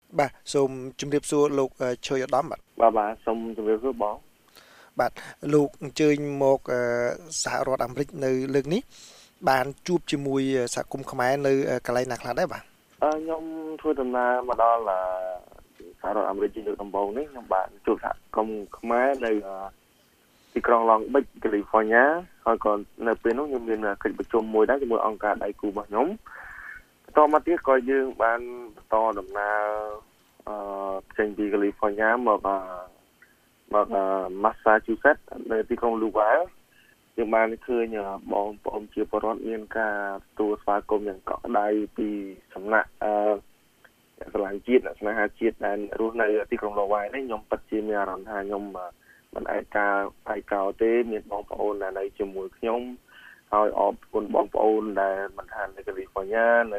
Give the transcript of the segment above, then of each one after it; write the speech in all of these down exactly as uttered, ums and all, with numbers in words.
បាទសូមជម្រាបសួរលោកឈុយឧត្តមបាទបាទបាទសូមជម្រាបសួរបងបាទលោកអញ្ជើញមកសហរដ្ឋអាមេរិកនៅលើកនេះបានជួបជាមួយសហគមន៍ខ្មែរនៅកន្លែងណាខ្លះដែរបាទអឺខ្ញុំធ្វើដំណើរមកដល់សហរដ្ឋអាមេរិកជាលើកដំបូងនេះខ្ញុំបានជួបសហគមន៍ខ្មែរនៅទីក្រុង Long Beach California ហើយក៏នៅពេលនោះខ្ញុំមានកិច្ចប្រជុំមួយដែរជាមួយអង្គការដៃគូរបស់ខ្ញុំបន្តមកទៀតក៏យើងបានបន្តដំណើរអឺចេញពី California មកមក Massachusetts នៅទីក្រុង Lowell យើងបានឃើញបងប្អូនជាពលរដ្ឋមានការទទួលស្វាគមន៍យ៉ាងកក់ក្ដៅពីសំណាក់អឺស្រឡាញ់ជាតិស្នេហាជាតិដែលរស់នៅទីក្រុង Lowell នេះខ្ញុំពិតជាមានអារម្មណ៍ថាខ្ញុំមិនឯកាឯកោទេមានបងប្អូនដែលនៅជាមួយខ្ញុំហើយអរគុណបងប្អូនដែលមិនថានៅ California នៅ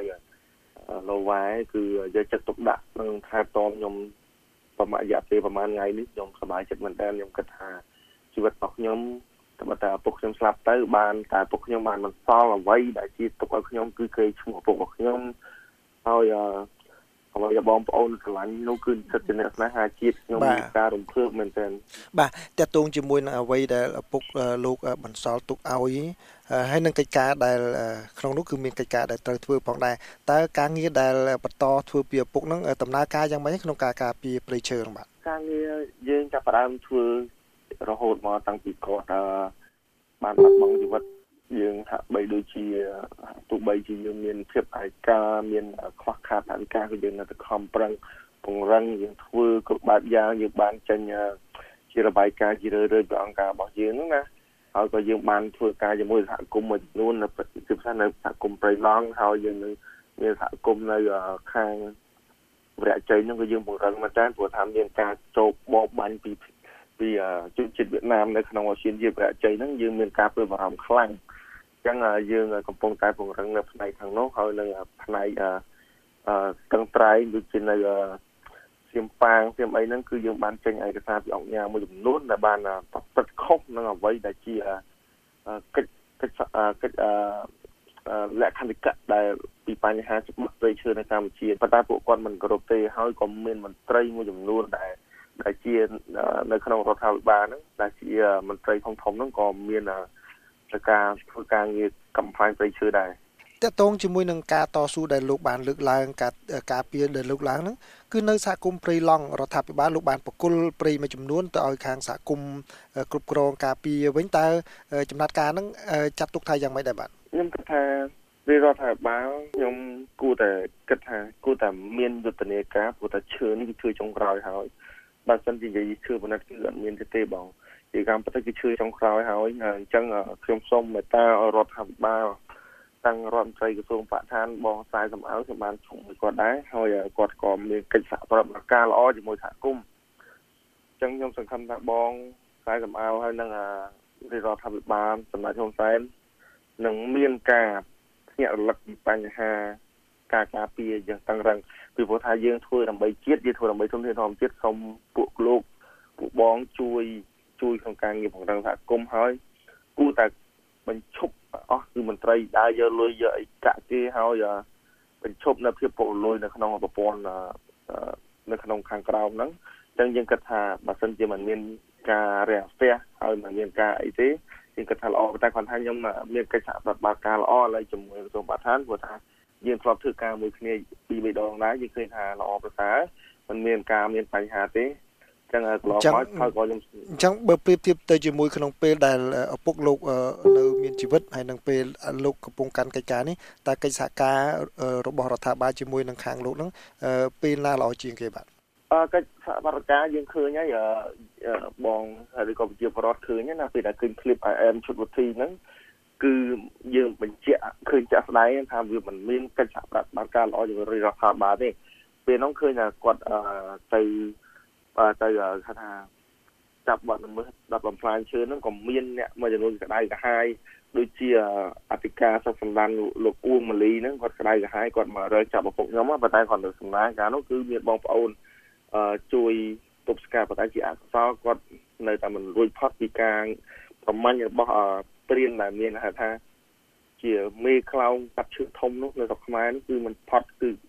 Lowell គឺយកចិត្តទុកដាក់នឹងថែទាំខ្ញុំប្រហែលរយៈពេលប្រហែលថ្ងៃនេះខ្ញុំសប្បាយចិត្តមែនទែនខ្ញុំគិតថាជីវិតរបស់ខ្ញុំតែតែឪពុកខ្ញុំស្លាប់ទៅបានតែឪពុកខ្ញុំបានបន្សល់អ្វីដែលជាទុកឲ្យខ្ញុំគឺគេឈ្មោះឪពុករបស់ខ្ញុំហើយអឺអ្វីដែលបងប្អូនស្រឡាញ់នោះគឺសិទ្ធិអ្នកស្នេហាជាតិខ្ញុំមានការរំភើបមែនទែនបាទតើតួងជាមួយនឹងអ្វីដែលឪពុកលោកបន្សល់ទុកឲ្យហើយនឹងកិច្ចការដែលក្នុងនោះគឺមានកិច្ចការដែលត្រូវធ្វើផងដែរតើការងារដែលបន្តធ្វើពីឪពុកនឹងដំណើរការយ៉ាងម៉េចក្នុងការការពារព្រៃឈើហ្នឹងបាទការងារយើងចាប់ផ្ដើមធ្វើរហូតមកតាំងពីគាត់បានបាត់បង់ជីវិតយើងហាក់បីដូចជាទោះបីជាយើងមានភាពឯកាមានខ្វះខាតថវិកាក៏យើងនៅតែខំប្រឹងពង្រឹងយើងធ្វើគ្រប់បែបយ៉ាងយើងបានចេញជារបាយការណ៍ជារឿយៗពីអង្គការរបស់យើងហ្នឹងណាហើយក៏យើងបានធ្វើការជាមួយសហគមន៍មួយចំនួននៅជាពិសេសនៅសហគមន៍ព្រៃឡង់ហើយយើងនៅមានសហគមន៍នៅខាងវរៈជ័យហ្នឹងក៏យើងពង្រឹងមែនតើព្រោះថាមានការចោកបបបាញ់ពីពីជនជាតិវៀតណាមនៅក្នុងអាស៊ានជាវរៈជ័យហ្នឹងយើងមានការព្រួយបារម្ភខ្លាំងអញ្ចឹងយើងកំពុងតែពង្រឹងនៅផ្នែកខាងនោះហើយនៅផ្នែកអឺស្ទឹងត្រែងដូចជានៅសៀមប៉ាងសៀមអីហ្នឹងគឺយើងបានចេញឯកសារពីអង្គការមួយចំនួនដែលបានប្រព្រឹត្តខុសនឹងអ្វីដែលជាកិច្ចកិច្ចកិច្ចលក្ខន្តិកៈដែលពីបញ្ហាច្បាប់ព្រៃឈើនៅកម្ពុជាប៉ុន្តែពួកគាត់មិនគោរពទេហើយក៏មានមន្ត្រីមួយចំនួនដែលដែលជានៅក្នុងរដ្ឋាភិបាលហ្នឹងដែលជាមន្ត្រីធំធំហ្នឹងក៏មានការធ្វើការងារកំផ្លាញ់ព្រៃឈើដែរតើតងជាមួយនឹងការតស៊ូដែលលោកបានលើកឡើងការការពារដែលលោកឡើងហ្នឹងគឺនៅសហគមន៍ព្រៃឡង់រដ្ឋាភិបាលលោកបានបកគលព្រៃមួយចំនួនទៅឲ្យខាងសហគមន៍គ្រប់គ្រងការពារវិញតើចំណាត់ការហ្នឹងចាត់ទុកថាយ៉ាងម៉េចដែរបាទខ្ញុំគិតថារាជរដ្ឋាភិបាលខ្ញុំគួរតែគិតថាគួរតែមានយុទ្ធនាការព្រោះតែឈើនេះគឺឈើចុងក្រោយហើយបើមិននិយាយឈើប៉ុណ្ណឹងគឺអត់មានទេបងជាកម្មពិតគឺឈើចុងក្រោយហើយអញ្ចឹងខ្ញុំសូមមេត្តារដ្ឋាភិបាលតាំងរដ្ឋមន្ត្រីក្រសួងបរិស្ថានបងខ្សែសំអល់ខ្ញុំបានជុំមួយគាត់ដែរហើយគាត់ក៏មានកិច្ចសហប្រតិបត្តិការល្អជាមួយសហគមន៍អញ្ចឹងខ្ញុំសង្ឃឹមថាបងខ្សែសំអល់ហើយនឹងរាជរដ្ឋាភិបាលសម្ដេចហ៊ុនសែននឹងមានការភ្ញាក់រលឹកពីបញ្ហាការការពារយ៉ាងតឹងរ៉ឹងពីព្រោះថាយើងធ្វើដើម្បីជាតិយើងធ្វើដើម្បីធនធានធម្មជាតិសូមពួកលោកពួកបងជួយជួយក្នុងការងារពង្រឹងសហគមន៍ហើយគួរតែបញ្ឈប់អស់គឺមន្ត្រីដើរយកលុយយកអីកាក់គេហើយបញ្ឈប់នៅភាពពុករលួយនៅក្នុងប្រព័ន្ធនៅក្នុងខាងក្រោមហ្នឹងអញ្ចឹងយើងគិតថាបើសិនជាមិនមានការរះស្ទះហើយមិនមានការអីទេយើងគិតថាល្អតែគាត់ថាខ្ញុំមានកិច្ចសហប្រតិបត្តិការល្អឥឡូវជាមួយក្រសួងបរិស្ថានព្រោះថាយើងធ្លាប់ធ្វើការមួយគ្នាពីរបីដងដែរយើងឃើញថាល្អប្រសើរមិនមានការមានបញ្ហាទេចឹងកន្លងមកហើយក៏ខ្ញុំអញ្ចឹងបើប្រៀបធៀបទៅជាមួយក្នុងពេលដែលឪពុកលោកនៅមានជីវិតហើយនឹងពេលលោកកំពុងកាន់កិច្ចការនេះតើកិច្ចសហការរបស់រដ្ឋាភិបាលជាមួយនឹងខាងលោកហ្នឹងពេលណាល្អជាងគេបាទអឺកិច្ចសហប្រតិការយើងឃើញហើយបងហើយក៏ប្រជាពលរដ្ឋឃើញណាពេលដែលឃើញคลิป I am ឈុតវុធីហ្នឹងគឺយើងបញ្ជាក់ឃើញចាក់ស្ដែងថាវាមិនមានកិច្ចសហប្រតិបត្តិការល្អជាមួយរដ្ឋាភិបាលទេពេលហ្នឹងឃើញថាគាត់ទៅបាទទៅថាចាប់បាត់ល្មើសដល់បំផ្លាញឈើហ្នឹងក៏មានអ្នកមួយចំនួនក្តៅក្រហាយដូចជាអធិការសុខសម្ដានលោកអ៊ូម៉ាលីហ្នឹងគាត់ក្តៅក្រហាយគាត់មករើចាប់ឪពុកខ្ញុំប៉ុន្តែគាត់នៅសំណាងការនោះគឺមានបងប្អូនអឺជួយទប់ស្កាត់ប៉ុន្តែជាអកុសលគាត់នៅតែមិនរួចផុតពីការប្រមាញ់របស់ព្រានដែលមានហៅថាជាមេខ្លោងកាត់ឈើធំនោះនៅស្រុកខ្មែរនោះគឺมันផុតគឺ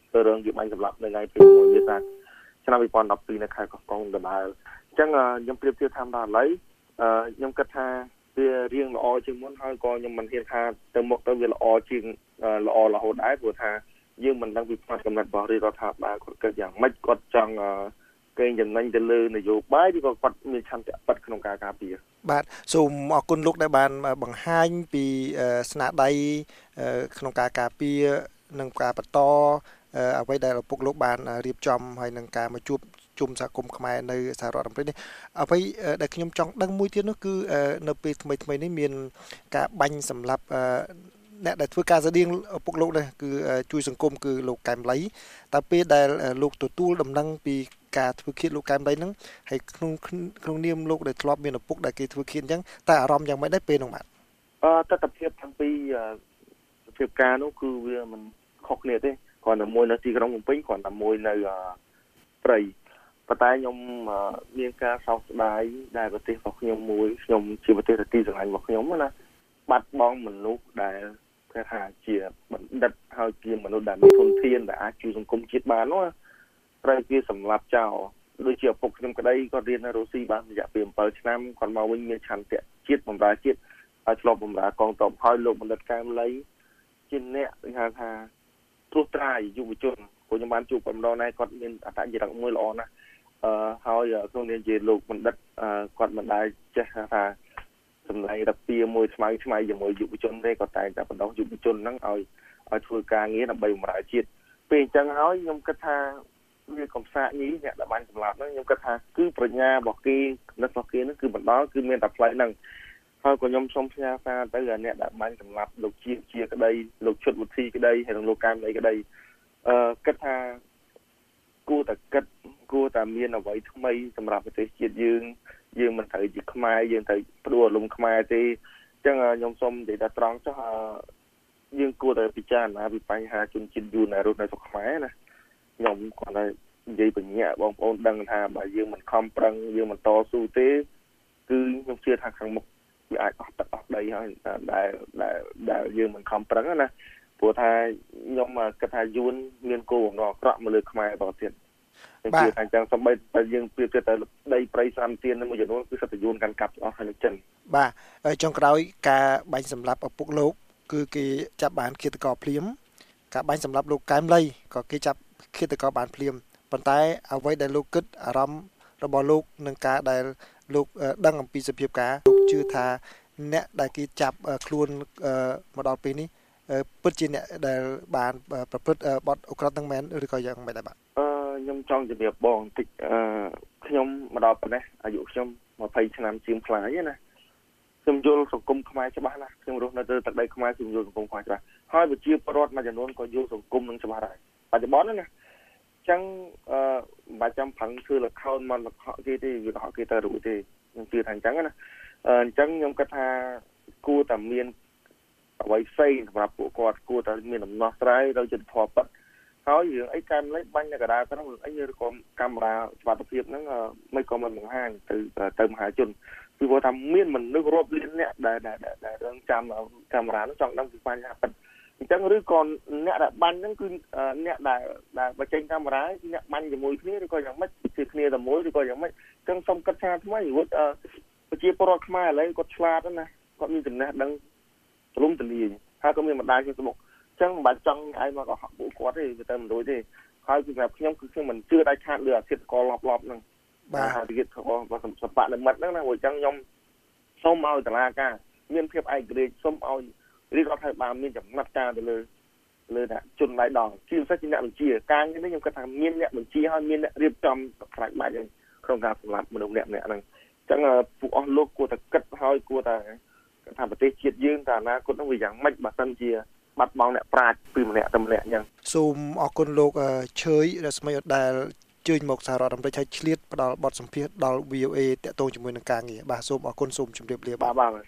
ទៅរឿងវាបាញ់សម្លាប់នៅថ្ងៃទីមួយវាថាឆ្នាំពីរពាន់ដប់ពីរនៅខែកោះកុងដដែលអញ្ចឹងខ្ញុំប្រៀបធៀបថាដល់ឥឡូវខ្ញុំគិតថាវារៀងល្អជាងមុនហើយក៏ខ្ញុំមិនហ៊ានថាទៅមុខទៅវាល្អជាងល្អរហូតដែរព្រោះថាយើងមិនដឹងពីផ្នែកកំណត់របស់រដ្ឋាភិបាលគាត់គិតយ៉ាងម៉េចគាត់ចង់កេងចំណេញទៅលើនយោបាយឬក៏គាត់មានឆន្ទៈពិតក្នុងការការពារបាទសូមអរគុណលោកដែលបានបង្ហាញពីស្នាដៃក្នុងការការពារនិងការបន្តអ្វីដែលឪពុកលោកបានរៀបចំហើយនឹងការមកជួបជុំសហគមន៍ខ្មែរនៅសហរដ្ឋអាមេរិកនេះអ្វីដែលខ្ញុំចង់ដឹងមួយទៀតនោះគឺនៅពេលថ្មីថ្មីនេះមានការបាញ់សម្រាប់អ្នកដែលធ្វើការស្តៀងឪពុកលោកនេះគឺជួយសង្គមគឺលោកកែមលីតែពេលដែលលោកទទួលដំណឹងពីការធ្វើឃាតលោកកែមលីហ្នឹងហើយក្នុងក្នុងនាមលោកដែលធ្លាប់មានឪពុកដែលគេធ្វើឃាតអញ្ចឹងតែអារម្មណ៍យ៉ាងម៉េចដែរពេលនោះបាទអឺតើតភាពទាំងពីរសភាពការនោះគឺវាមិនខុសគ្នាទេគ្រាន់តែមួយនៅទីក្រុងភ្នំពេញគ្រាន់តែមួយនៅព្រៃប៉ុន្តែខ្ញុំមានការសោកស្ដាយដែលប្រទេសរបស់ខ្ញុំមួយខ្ញុំជាប្រទេសទីស្រឡាញ់របស់ខ្ញុំណាបាត់បង់មនុស្សដែលគេថាជាបណ្ឌិតហើយជាមនុស្សដែលមានធនធានដែលអាចជួយសង្គមជាតិបាននោះត្រូវគេសម្លាប់ចោលដូចជាឪពុកខ្ញុំក្តីគាត់រៀននៅរុស្ស៊ីបានរយៈពេលbảyឆ្នាំគាត់មកវិញមានឆន្ទៈជាតិបម្រើជាតិហើយឆ្លប់បម្រើកងទ័ពហើយលោកបណ្ឌិតកែមលីជាអ្នកគេហៅថាត្រួសត្រាយយុវជនព្រោះខ្ញុំបានជួបគាត់ម្ដងដែរគាត់មានអត្តចរិតមួយល្អណាស់អឺហើយក្នុងនាមជាលោកបណ្ឌិតគាត់មិនដែលចេះថាសម្ដែងរពាមួយស្មៅឆ្មៃជាមួយយុវជនទេគាត់តែតែបណ្ដុះយុវជនហ្នឹងឲ្យឲ្យធ្វើការងារដើម្បីបម្រើជាតិពេលអញ្ចឹងហើយខ្ញុំគិតថាវាកំសាកញីអ្នកដែលបានសម្លាប់ហ្នឹងខ្ញុំគិតថាគឺប្រាជ្ញារបស់គេនិតរបស់គេហ្នឹងគឺបណ្ដោះគឺមានតែផ្លូវហ្នឹងហើយក៏ខ្ញុំសូមផ្ញើសារទៅអ្នកដែលបានសម្លាប់លោកជាជាក្តីលោកឈុតវិធីក្តីហើយនិងលោកកែមលីក្តីអឺគិតថាគួរតែគិតគួរតែមានអ្វីថ្មីសម្រាប់ប្រទេសជាតិយើងយើងមិនត្រូវជាខ្មែរយើងត្រូវផ្ដួលរំខ្មែរទេអញ្ចឹងខ្ញុំសូមនិយាយថាត្រង់ចុះយើងគួរតែពិចារណាពីបញ្ហាជនជាតិយួនដែលរស់នៅស្រុកខ្មែរណាខ្ញុំគាត់តែនិយាយបញ្ញាបងប្អូនដឹងថាបើយើងមិនខំប្រឹងយើងមិនតស៊ូទេគឺខ្ញុំជឿថាខាងមុខវាអាចអស់ទឹកអស់ដីហើយដែលដែលដែលយើងមិនខំប្រឹងណាព្រោះថាខ្ញុំគិតថាយួនមានគោលបំណងអាក្រក់មកលើខ្មែរបន្តទៀតខ្ញុំជឿថាអញ្ចឹងសូម្បីតែយើងប្រៀបធៀបទៅដីព្រៃស្រាំទៀនមួយចំនួនគឺសិទ្ធិយួនកាន់កាប់អស់ហើយនៅចិនបាទចុងក្រោយការបាញ់សម្លាប់ឪពុកលោកគឺគេចាប់បានឃាតករភ្លាមការបាញ់សម្លាប់លោកកែមលីក៏គេចាប់ឃាតករបានភ្លាមប៉ុន្តែអ្វីដែលលោកគិតអារម្មណ៍របស់លោកនឹងការដែលលោកដឹងអំពីសភាពការលោកជឿថាអ្នកដែលគេចាប់ខ្លួនមកដល់ពេលនេះពិតជាអ្នកដែលបានប្រព្រឹត្តបទឧក្រិដ្ឋនឹងមែនឬក៏យ៉ាងម៉េចដែរបាទអឺខ្ញុំចង់ជម្រាបបងបន្តិចអឺខ្ញុំមកដល់ប៉ុណ្ណេះអាយុខ្ញុំ20ឆ្នាំជាងខ្លាយណាខ្ញុំយល់សង្គមខ្មែរច្បាស់ណាស់ខ្ញុំរស់នៅលើទឹកដីខ្មែរខ្ញុំយល់សង្គមខ្មែរច្បាស់ហើយប្រជាពលរដ្ឋមួយចំនួនក៏យល់សង្គមនឹងច្បាស់ដែរបច្ចុប្បន្នណាអញ្ចឹងអឺមិនបាច់ចាំប្រឹងធ្វើលខោនមកលខោគេទេវាលខោគេទៅរួចទេខ្ញុំជឿថាអញ្ចឹងណាអញ្ចឹងខ្ញុំគិតថាគួរតែមានអ្វីផ្សេងសម្រាប់ពួកគាត់គួរតែមានដំណោះស្រាយទៅយុត្តិធម៌ពិតហើយរឿងអីកែមលេខបាញ់នៅកណ្ដាលហ្នឹងរឿងអីឬក៏កាមេរ៉ាសុខភាពហ្នឹងមិនក៏មិនបង្ហាញទៅទៅមហាជនពីព្រោះថាមានមនុស្សរាប់លានអ្នកដែលដែលរងចាំកាមេរ៉ាហ្នឹងចង់ដឹងពីបញ្ហាពិតអញ្ចឹងឬក៏អ្នកដែលបាញ់ហ្នឹងគឺអ្នកដែលដែលបញ្ចេញកាមេរ៉ាអ្នកបាញ់ជាមួយគ្នាឬក៏យ៉ាងម៉េចគឺគ្នាតែមួយឬក៏យ៉ាងម៉េចអញ្ចឹងសូមគិតថាថ្មីរួចប្រជាពលរដ្ឋខ្មែរឥឡូវគាត់ឆ្លាតណាគាត់មានចំណេះដឹងទូលំទូលាយហើយក៏មានបណ្ដាញ Facebook អញ្ចឹងមិនបាច់ចង់ឲ្យមកកុហកពួកគាត់ទេវាទៅមិនរួចទេហើយសម្រាប់ខ្ញុំគឺខ្ញុំមិនជឿដាច់ខាតលើអាធិបតេយ្យកលឡប់ឡប់ហ្នឹងបាទអាធិបតេយ្យរបស់សម្បត្តិនិមិត្តហ្នឹងណាព្រោះអញ្ចឹងខ្ញុំសូមឲ្យតុលាការមានភាពឯករាជ្យសូមឲ្យរាជរដ្ឋាភិបាលមានចំណាត់ការទៅលើលើអ្នកជនដៃដល់ជាពិសេសជាអ្នកបញ្ជាការនេះខ្ញុំគិតថាមានអ្នកបញ្ជាហើយមានអ្នករៀបចំខ្លាចបាច់ក្នុងការសម្លាប់មនុស្សម្នាក់ៗហ្នឹងអញ្ចឹងពួកអស់លោកគួរតែគិតហើយគួរតែថាប្រទេសជាតិយើងតើអនាគតនោះវាយ៉ាងម៉េចបើសិនជាបាត់បង់អ្នកប្រាជ្ញពីម្នាក់ទៅម្នាក់អញ្ចឹងសូមអរគុណលោកឈើយរស្មីអដែលជើញមកសហរដ្ឋអាមេរិកឲ្យឆ្លៀតផ្ដល់បទសម្ភាសន៍ដល់ វី អូ អេ តាក់ទងជាមួយនឹងការងារបាទសូមអរគុណសូមជម្រាបលាបាទបាទ